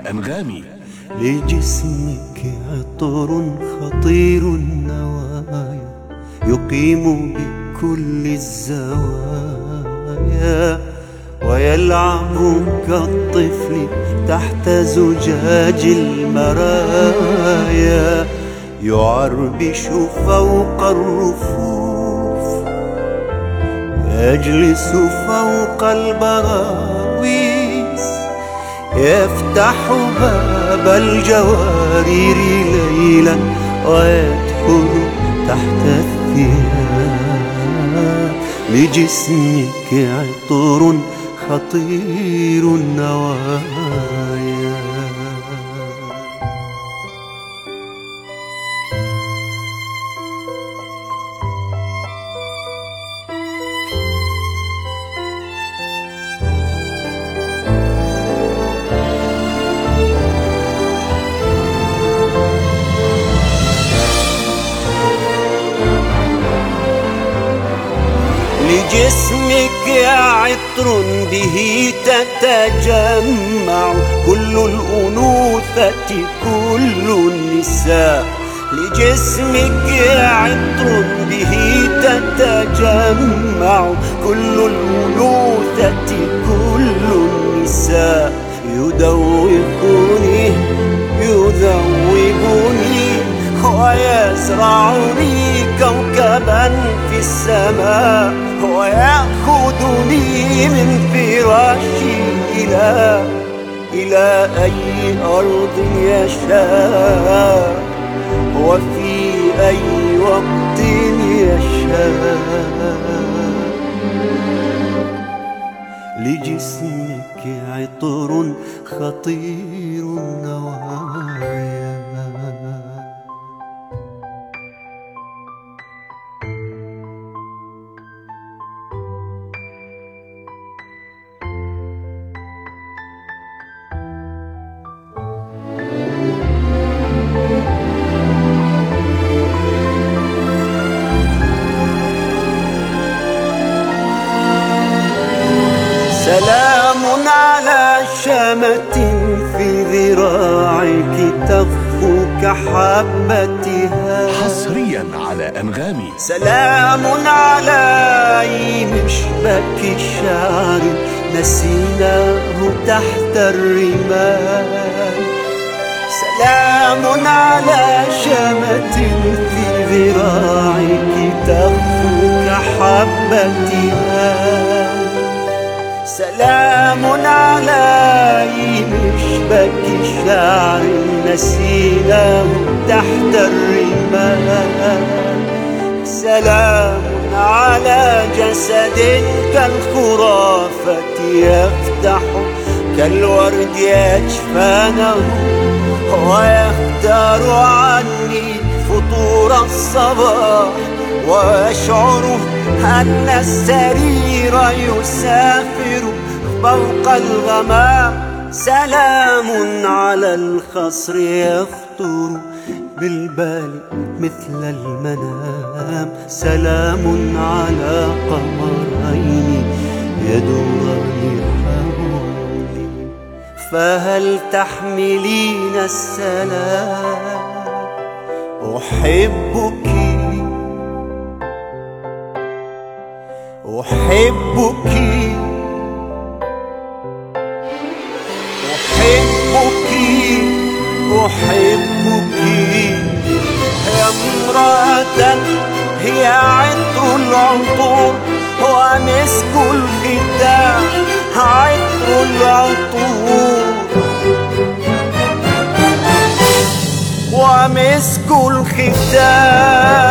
أنغامي. لجسمك عطر خطير النوايا يقيم بكل الزوايا ويلعب كالطفل تحت زجاج المرايا، يعربش فوق الرفوف، يجلس فوق البراويز، يفتح باب الجوارير ليلا ويدخل تحت الثياب. لجسمك عطر خطير النوايا. لجسمك عطر به تتجمع كل الأنوثة كل النساء. لجسمك عطر به تتجمع كل الأنوثة كل النساء. يدوقني يذوبني ويزرعني كوكبا في السماء، ويأخذني من فراشي إلى أي أرض يشاء وفي أي وقت يشاء. لجسمك عطر خطير النوايا. سلام على شمة في ذراعك تخفو كحبتها. حصريا على أنغامي. سلام على مشبك الشعر نسيناه تحت الرمال. سلام على شمة في ذراعك تخفو كحبتها. سلام على مشبك الشعر نسيناه تحت الرمال. سلام على جسد كالخرافة يفتح كالورد أجفانه ويختار عني فطور الصباح، ويشعر أن السرير يسافر فوق الغمام. سلام على الخصر يخطر بالبال مثل المنام. سلام على قمرين يدوران حولي، فهل تحملين السلام؟ أحبك أحبك أحبك أحبك يا امرأة هي عطر العطور ومسك الختام. عطر العطور ومسك الختام.